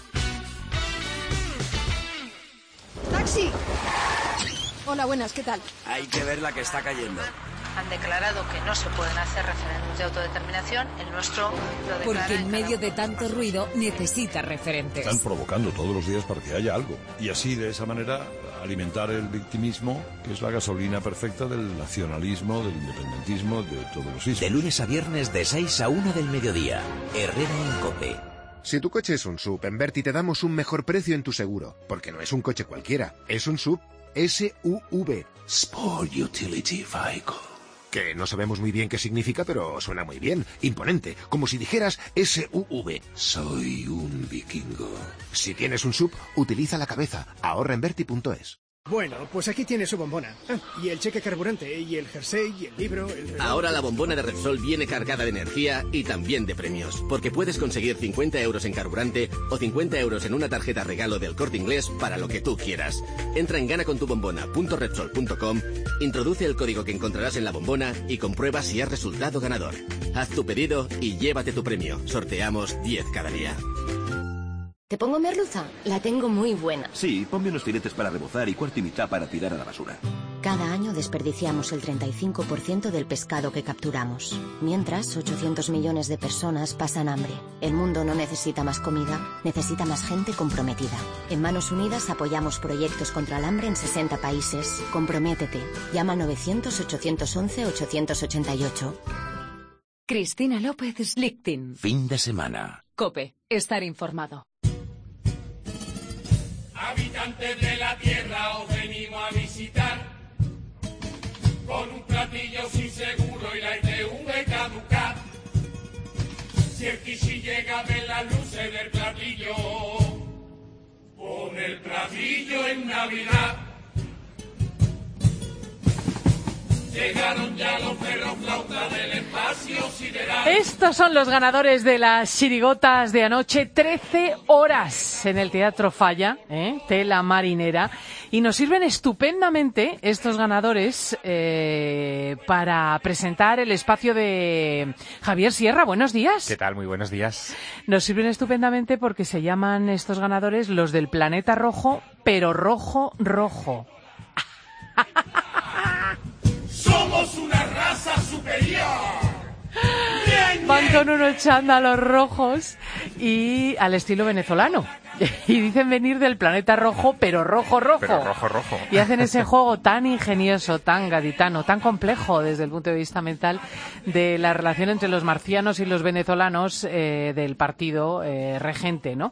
¡Taxi! Hola, buenas, ¿qué tal? Hay que ver la que está cayendo. Han declarado que no se pueden hacer referéndums de autodeterminación. El nuestro lo declara. Porque en en medio cada de tanto ruido necesita referentes. Están provocando todos los días para que haya algo. Y así, de esa manera, alimentar el victimismo, que es la gasolina perfecta del nacionalismo, del independentismo, de todos los ismos. De lunes a viernes de seis a una del mediodía. Herrera en COPE. Si tu coche es un S U V, en Berti te damos un mejor precio en tu seguro. Porque no es un coche cualquiera, es un S U V. S U V. Sport Utility Vehicle. Que no sabemos muy bien qué significa, pero suena muy bien. Imponente. Como si dijeras S U V. Soy un vikingo. Si tienes un S U V, utiliza la cabeza. Ahorra en Berti punto es. Bueno, pues aquí tiene su bombona. Ah, y el cheque carburante, y el jersey, y el libro, el reloj. Ahora la bombona de Repsol viene cargada de energía y también de premios, porque puedes conseguir cincuenta euros en carburante o cincuenta euros en una tarjeta regalo del Corte Inglés para lo que tú quieras. Entra en ganacontubombona punto repsol punto com, introduce el código que encontrarás en la bombona y comprueba si has resultado ganador. Haz tu pedido y llévate tu premio. Sorteamos diez cada día. ¿Te pongo merluza? La tengo muy buena. Sí, ponme unos filetes para rebozar y cuarto y mitad para tirar a la basura. Cada año desperdiciamos el treinta y cinco por ciento del pescado que capturamos. Mientras, ochocientos millones de personas pasan hambre. El mundo no necesita más comida, necesita más gente comprometida. En Manos Unidas apoyamos proyectos contra el hambre en sesenta países. Comprométete. Llama al novecientos, ochocientos once, ochocientos ochenta y ocho. Cristina López Slichting. Fin de semana. COPE. Estar informado. Habitantes de la tierra, os venimos a visitar con un platillo sin seguro y la I T V caducar. Si el Kishi llega a ver las luces del platillo, pon el platillo en Navidad. Llegaron ya los perros flautas del espacio sideral. Estos son los ganadores de las chirigotas de anoche. trece horas en el Teatro Falla, ¿eh? Tela marinera. Y nos sirven estupendamente estos ganadores eh, para presentar el espacio de Javier Sierra. Buenos días. ¿Qué tal? Muy buenos días. Nos sirven estupendamente porque se llaman estos ganadores los del planeta rojo, pero rojo, rojo. Somos una raza superior. Bien, Van bien. con unos chándalos rojos y al estilo venezolano. Y dicen venir del planeta rojo, pero rojo, rojo. Pero rojo, rojo. Y hacen ese juego tan ingenioso, tan gaditano, tan complejo desde el punto de vista mental de la relación entre los marcianos y los venezolanos eh, del partido eh, regente, ¿no?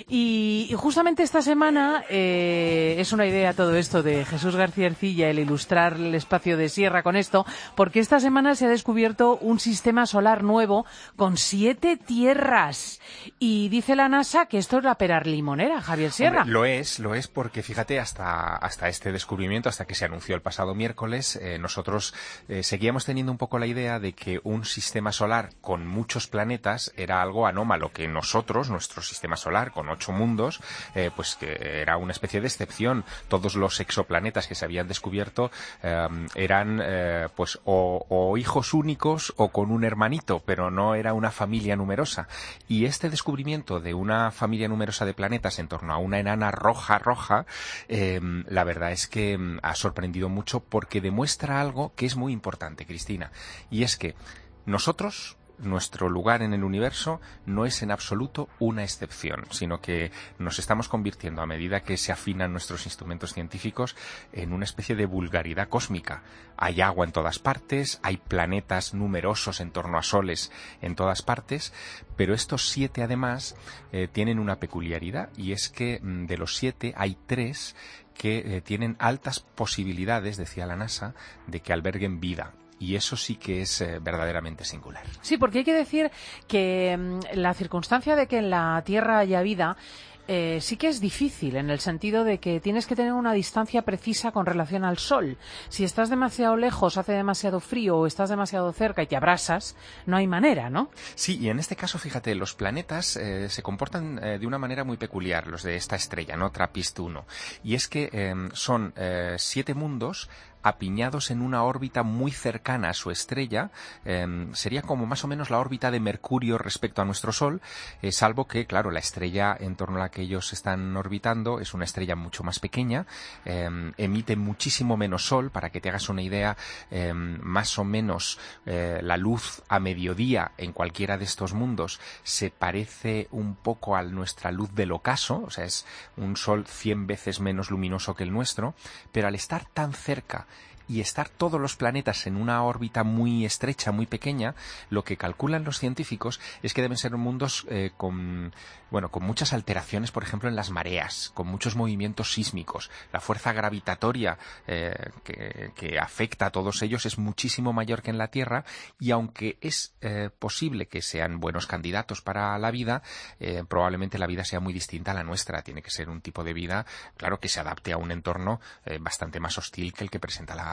Y, y justamente esta semana eh, es una idea todo esto de Jesús García Ercilla, el ilustrar el espacio de Sierra con esto, porque esta semana se ha descubierto un sistema solar nuevo con siete tierras. Y dice la NASA que esto es la perar limonera, Javier Sierra. Hombre, lo es, lo es porque fíjate, hasta, hasta este descubrimiento, hasta que se anunció el pasado miércoles, eh, nosotros eh, seguíamos teniendo un poco la idea de que un sistema solar con muchos planetas era algo anómalo, que nosotros, nuestro sistema solar con ocho mundos, eh, pues que era una especie de excepción. Todos los exoplanetas que se habían descubierto eh, eran eh, pues o, o hijos únicos o con un hermanito, pero no era una familia numerosa. Y este descubrimiento de una familia numerosa de planetas en torno a una enana roja roja, eh, la verdad es que eh, ha sorprendido mucho porque demuestra algo que es muy importante, Cristina, y es que nosotros, nuestro lugar en el universo no es en absoluto una excepción, sino que nos estamos convirtiendo, a medida que se afinan nuestros instrumentos científicos, en una especie de vulgaridad cósmica. Hay agua en todas partes, hay planetas numerosos en torno a soles en todas partes, pero estos siete además eh, tienen una peculiaridad, y es que mm, de los siete hay tres que eh, tienen altas posibilidades, decía la NASA, de que alberguen vida. Y eso sí que es eh, verdaderamente singular. Sí, porque hay que decir que mmm, la circunstancia de que en la Tierra haya vida eh, sí que es difícil, en el sentido de que tienes que tener una distancia precisa con relación al Sol. Si estás demasiado lejos, hace demasiado frío, o estás demasiado cerca y te abrasas, no hay manera, ¿no? Sí, y en este caso, fíjate, los planetas eh, se comportan eh, de una manera muy peculiar, los de esta estrella, ¿no? TRAPPIST uno. Y es que eh, son eh, siete mundos apiñados en una órbita muy cercana a su estrella. Eh, sería como más o menos la órbita de Mercurio respecto a nuestro Sol, eh, salvo que, claro, la estrella en torno a la que ellos están orbitando es una estrella mucho más pequeña, eh, emite muchísimo menos Sol. Para que te hagas una idea, eh, más o menos eh, la luz a mediodía en cualquiera de estos mundos se parece un poco a nuestra luz del ocaso, o sea, es un Sol cien veces menos luminoso que el nuestro, pero al estar tan cerca y estar todos los planetas en una órbita muy estrecha, muy pequeña, lo que calculan los científicos es que deben ser mundos eh, con, bueno, con muchas alteraciones, por ejemplo, en las mareas, con muchos movimientos sísmicos. La fuerza gravitatoria eh, que, que afecta a todos ellos es muchísimo mayor que en la Tierra, y aunque es eh, posible que sean buenos candidatos para la vida, eh, probablemente la vida sea muy distinta a la nuestra. Tiene que ser un tipo de vida, claro, que se adapte a un entorno eh, bastante más hostil que el que presenta la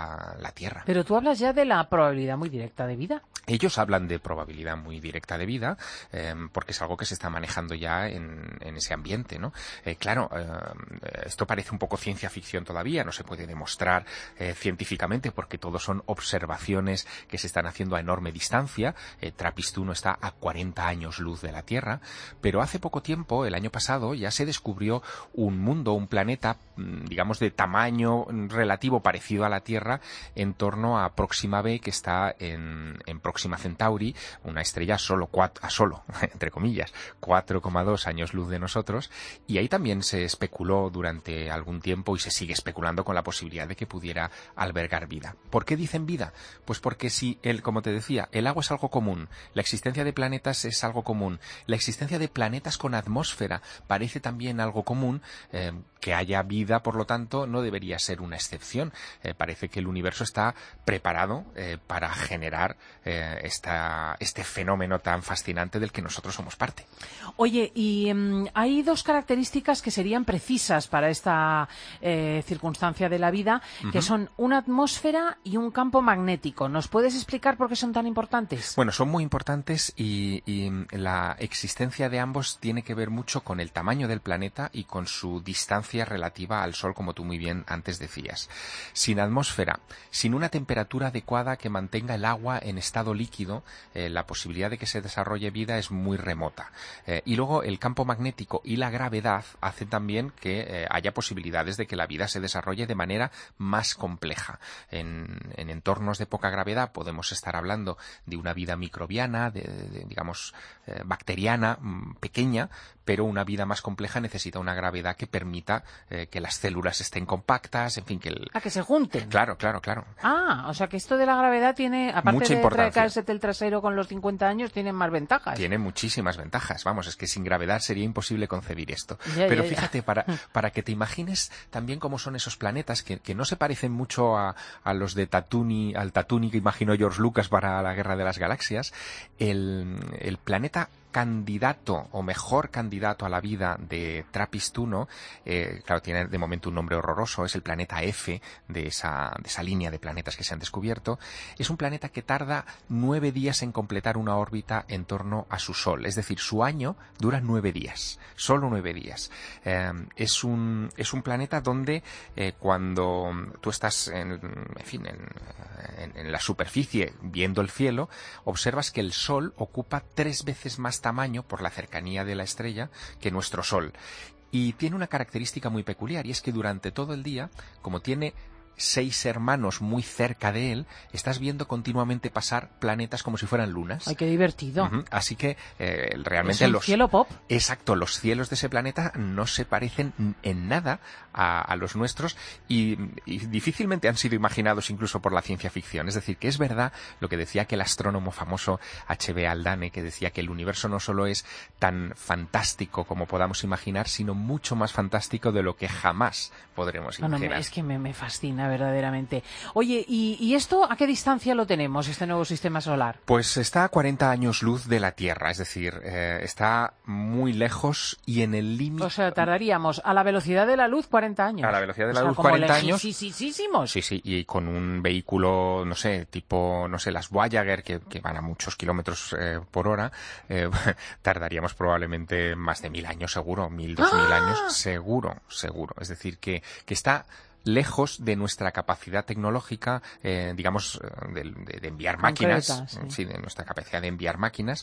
la, la Tierra. Pero tú hablas ya de la probabilidad muy directa de vida. Ellos hablan de probabilidad muy directa de vida, eh, porque es algo que se está manejando ya en, en ese ambiente, ¿no? Eh, claro, eh, esto parece un poco ciencia ficción todavía, no se puede demostrar eh, científicamente porque todo son observaciones que se están haciendo a enorme distancia. Eh, TRAPPIST uno está a cuarenta años luz de la Tierra, pero hace poco tiempo, el año pasado, ya se descubrió un mundo, un planeta, digamos, de tamaño relativo parecido a la Tierra en torno a Próxima B, que está en, en Próxima Centauri, una estrella solo, cuatro, a solo, entre comillas, cuatro coma dos años luz de nosotros, y ahí también se especuló durante algún tiempo y se sigue especulando con la posibilidad de que pudiera albergar vida. ¿Por qué dicen vida? Pues porque si, el, como te decía, el agua es algo común, la existencia de planetas es algo común, la existencia de planetas con atmósfera parece también algo común, eh, que haya vida, por lo tanto, no debería ser una excepción. Eh, parece que el universo está preparado eh, para generar eh, esta, este fenómeno tan fascinante del que nosotros somos parte. Oye, y um, hay dos características que serían precisas para esta eh, circunstancia de la vida, uh-huh. que son una atmósfera y un campo magnético. ¿Nos puedes explicar por qué son tan importantes? Bueno, son muy importantes y, y la existencia de ambos tiene que ver mucho con el tamaño del planeta y con su distancia relativa al Sol, como tú muy bien antes decías. Sin atmósfera, sin una temperatura adecuada que mantenga el agua en estado líquido, eh, la posibilidad de que se desarrolle vida es muy remota. Eh, y luego el campo magnético y la gravedad hacen también que eh, haya posibilidades de que la vida se desarrolle de manera más compleja. En, en entornos de poca gravedad podemos estar hablando de una vida microbiana, de, de, digamos, eh, bacteriana, mmm, pequeña, pero una vida más compleja necesita una gravedad que permita eh, que las células estén compactas, en fin, que el... A que se junten. Claro, claro, claro. Ah, o sea que esto de la gravedad tiene, aparte mucha de importancia. caerse el trasero con los cincuenta años, tiene más ventajas. Tiene muchísimas ventajas. Vamos, es que sin gravedad sería imposible concebir esto. Ya, pero ya, ya. fíjate, para, para que te imagines también cómo son esos planetas que, que no se parecen mucho a, a los de Tatooine, al Tatooine que imaginó George Lucas para la Guerra de las Galaxias, el, el planeta candidato o mejor candidato a la vida de TRAPPIST uno, eh, claro, tiene de momento un nombre horroroso, es el planeta F de esa, de esa línea de planetas que se han descubierto. Es un planeta que tarda nueve días en completar una órbita en torno a su Sol, es decir, su año dura nueve días, solo nueve días. Eh, es un es un planeta donde eh, cuando tú estás en, en fin, en, en, en la superficie viendo el cielo, observas que el Sol ocupa tres veces más tamaño por la cercanía de la estrella que nuestro Sol. Y tiene una característica muy peculiar, y es que durante todo el día, como tiene seis hermanos muy cerca de él, estás viendo continuamente pasar planetas como si fueran lunas. ¡Ay, qué divertido! Uh-huh. Así que eh, realmente ¿Es un los cielo pop? Exacto, los cielos de ese planeta no se parecen en nada a, a los nuestros y, y difícilmente han sido imaginados incluso por la ciencia ficción. Es decir, que es verdad lo que decía aquel astrónomo famoso H B Haldane, que decía que el universo no solo es tan fantástico como podamos imaginar, sino mucho más fantástico de lo que jamás podremos imaginar. No, no, es que me, me fascina verdaderamente. Oye, ¿y, ¿y esto a qué distancia lo tenemos, este nuevo sistema solar? Pues está a cuarenta años luz de la Tierra, es decir, eh, está muy lejos y en el límite... O sea, tardaríamos a la velocidad de la luz cuarenta años. A la velocidad de la o sea, luz como cuarenta años. Sí, sí, sí, sí, sí, y con un vehículo, no sé, tipo, no sé, las Voyager, que, que van a muchos kilómetros eh, por hora, eh, tardaríamos probablemente más de mil años seguro, mil, dos mil ¡Ah! años seguro, seguro. Es decir, que, que está... lejos de nuestra capacidad tecnológica, eh, digamos, de, de, de enviar máquinas, Concreta, sí. sí, de nuestra capacidad de enviar máquinas,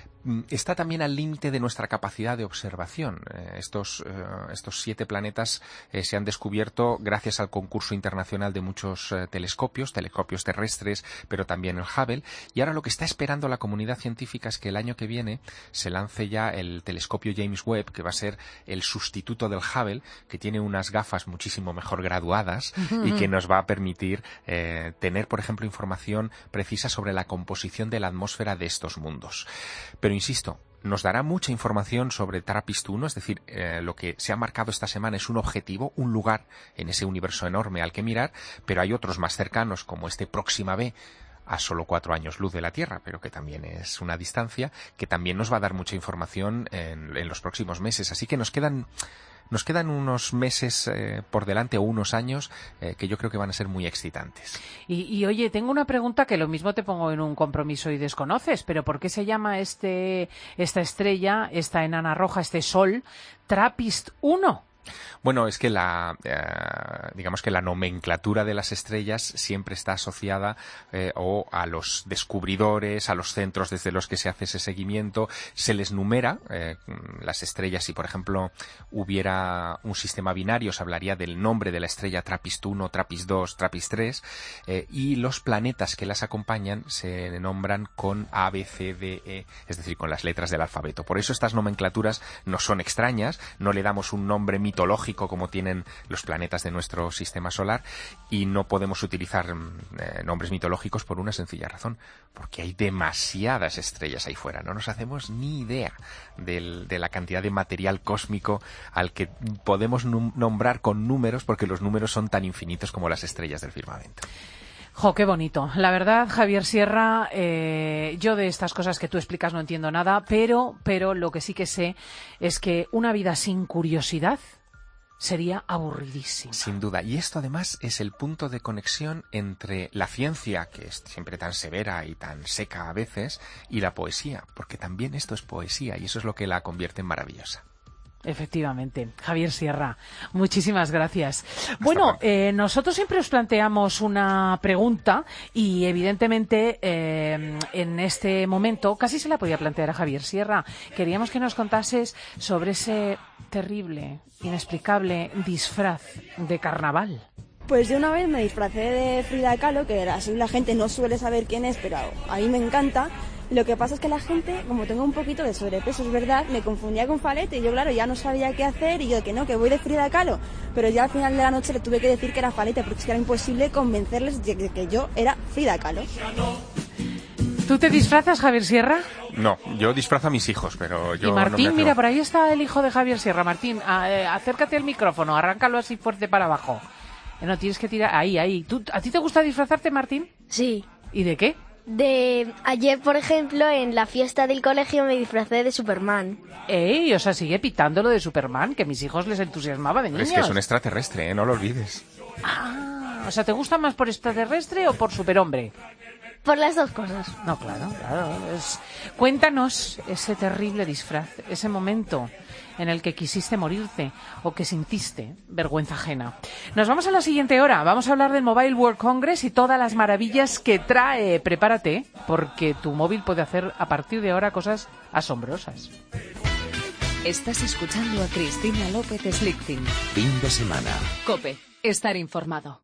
está también al límite de nuestra capacidad de observación. Eh, estos, eh, estos siete planetas eh, se han descubierto gracias al concurso internacional de muchos eh, telescopios, telescopios terrestres, pero también el Hubble, y ahora lo que está esperando la comunidad científica es que el año que viene se lance ya el telescopio James Webb, que va a ser el sustituto del Hubble, que tiene unas gafas muchísimo mejor graduadas uh-huh. y que nos va a permitir eh, tener, por ejemplo, información precisa sobre la composición de la atmósfera de estos mundos. Pero insisto, nos dará mucha información sobre TRAPPIST uno, es decir, eh, lo que se ha marcado esta semana es un objetivo, un lugar en ese universo enorme al que mirar, pero hay otros más cercanos, como este Próxima B, a solo cuatro años luz de la Tierra, pero que también es una distancia, que también nos va a dar mucha información en, en los próximos meses. Así que nos quedan nos quedan unos meses eh, por delante o unos años eh, que yo creo que van a ser muy excitantes. Y, y oye, tengo una pregunta que lo mismo te pongo en un compromiso y desconoces, pero ¿por qué se llama este esta estrella, esta enana roja, este sol, Trappist uno? Bueno, es que la, eh, digamos que la nomenclatura de las estrellas siempre está asociada eh, o a los descubridores, a los centros desde los que se hace ese seguimiento. Se les numera eh, las estrellas. Si, por ejemplo, hubiera un sistema binario, se hablaría del nombre de la estrella Trappist uno, Trappist dos, Trappist tres, eh, y los planetas que las acompañan se nombran con A, B, C, D, E, es decir, con las letras del alfabeto. Por eso estas nomenclaturas no son extrañas, no le damos un nombre mitológico como tienen los planetas de nuestro sistema solar, y no podemos utilizar eh, nombres mitológicos por una sencilla razón, porque hay demasiadas estrellas ahí fuera. No nos hacemos ni idea del, de la cantidad de material cósmico al que podemos num- nombrar con números, porque los números son tan infinitos como las estrellas del firmamento. Jo, qué bonito. La verdad, Javier Sierra, eh, yo de estas cosas que tú explicas no entiendo nada, pero, pero lo que sí que sé es que una vida sin curiosidad sería aburridísimo. Sin duda. Y esto además es el punto de conexión entre la ciencia, que es siempre tan severa y tan seca a veces, y la poesía, porque también esto es poesía y eso es lo que la convierte en maravillosa. Efectivamente. Javier Sierra, muchísimas gracias. Bueno, eh, nosotros siempre os planteamos una pregunta y evidentemente eh, en este momento casi se la podía plantear a Javier Sierra. Queríamos que nos contases sobre ese terrible, inexplicable disfraz de carnaval. Pues yo una vez me disfracé de Frida Kahlo, que así la gente no suele saber quién es, pero a mí me encanta. Lo que pasa es que la gente, como tengo un poquito de sobrepeso, es verdad, me confundía con Falete y yo, claro, ya no sabía qué hacer y yo que no, que voy de Frida Kahlo. Pero ya al final de la noche le tuve que decir que era Falete porque es que era imposible convencerles de que yo era Frida Kahlo. ¿Tú te disfrazas, Javier Sierra? No, yo disfrazo a mis hijos, pero yo y Martín, no me mira, por ahí está el hijo de Javier Sierra. Martín, a, eh, acércate al micrófono, arráncalo así fuerte para abajo. No, tienes que tirar, ahí, ahí. ¿Tú, ¿A ti te gusta disfrazarte, Martín? Sí. ¿Y de qué? De ayer, por ejemplo, en la fiesta del colegio me disfracé de Superman. ¡Ey! O sea, sigue pitando lo de Superman, que a mis hijos les entusiasmaba de niños. Es que es un extraterrestre, ¿eh? No lo olvides. Ah, o sea, ¿te gusta más por extraterrestre o por superhombre? Por las dos cosas. No, claro, claro. Es... Cuéntanos ese terrible disfraz, ese momento en el que quisiste morirte o que sintiste vergüenza ajena. Nos vamos a la siguiente hora. Vamos a hablar del Mobile World Congress y todas las maravillas que trae. Prepárate, porque tu móvil puede hacer a partir de ahora cosas asombrosas. Estás escuchando a Cristina López Slichting. Fin de semana. COPE. Estar informado.